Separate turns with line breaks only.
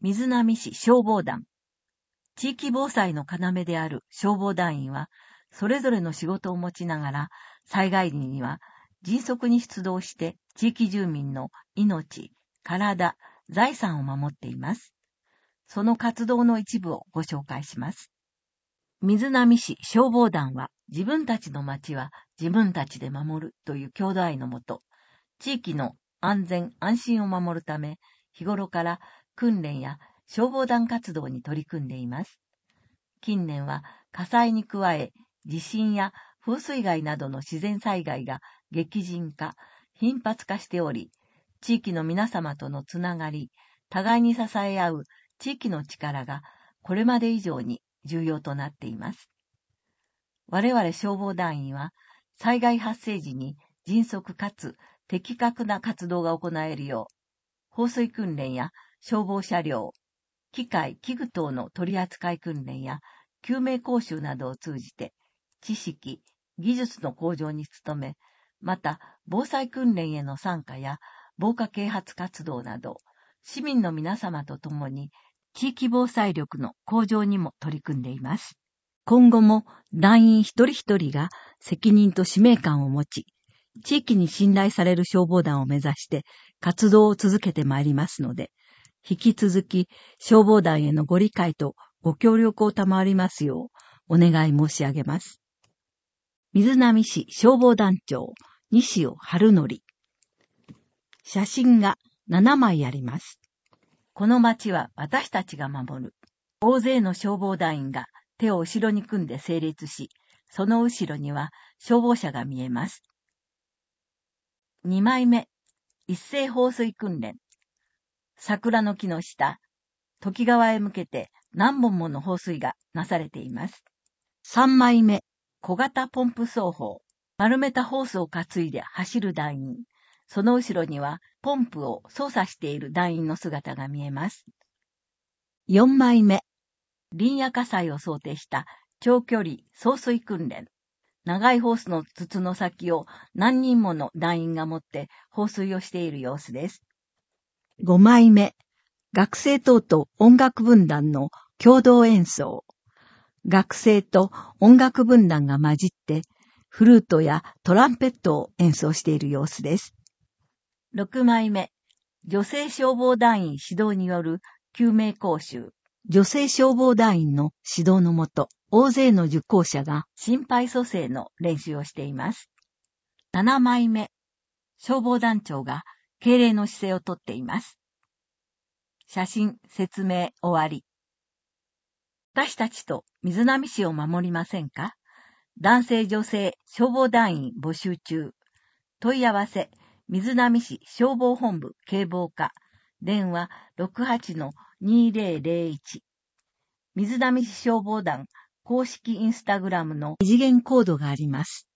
瑞浪市消防団。地域防災の要である消防団員は、それぞれの仕事を持ちながら、災害時には迅速に出動して地域住民の命、体、財産を守っています。その活動の一部をご紹介します。瑞浪市消防団は、自分たちの町は自分たちで守るという郷土愛のもと、地域の安全安心を守るため、日頃から訓練や消防団活動に取り組んでいます。近年は火災に加え、地震や風水害などの自然災害が激甚化、頻発化しており、地域の皆様とのつながり、互いに支え合う地域の力がこれまで以上に重要となっています。我々消防団員は、災害発生時に迅速かつ的確な活動が行えるよう、放水訓練や消防車両、機械・器具等の取り扱い訓練や救命講習などを通じて、知識、技術の向上に努め、また防災訓練への参加や防火啓発活動など、市民の皆様と共に地域防災力の向上にも取り組んでいます。今後も団員一人一人が責任と使命感を持ち、地域に信頼される消防団を目指して活動を続けてまいりますので、引き続き消防団へのご理解とご協力を賜りますようお願い申し上げます。瑞浪市消防団長、西尾春則。写真が7枚あります。この町は私たちが守る。大勢の消防団員が手を後ろに組んで整列し、その後ろには消防車が見えます。2枚目、一斉放水訓練。桜の木の下、土岐川へ向けて何本もの放水がなされています。3枚目、小型ポンプ奏法。丸めたホースを担いで走る団員。その後ろにはポンプを操作している団員の姿が見えます。4枚目、林野火災を想定した長距離送水訓練。長いホースの筒の先を何人もの団員が持って放水をしている様子です。5枚目、学生等と音楽分団の共同演奏。学生と音楽分団が混じって、フルートやトランペットを演奏している様子です。6枚目、女性消防団員指導による救命講習。女性消防団員の指導のもと、大勢の受講者が心肺蘇生の練習をしています。7枚目、消防団長が敬礼の姿勢をとっています。写真、説明終わり。私たちと瑞浪市を守りませんか？男性女性消防団員募集中。問い合わせ、瑞浪市消防本部警防課。電話 68-2001。瑞浪市消防団公式インスタグラムの二次元コードがあります。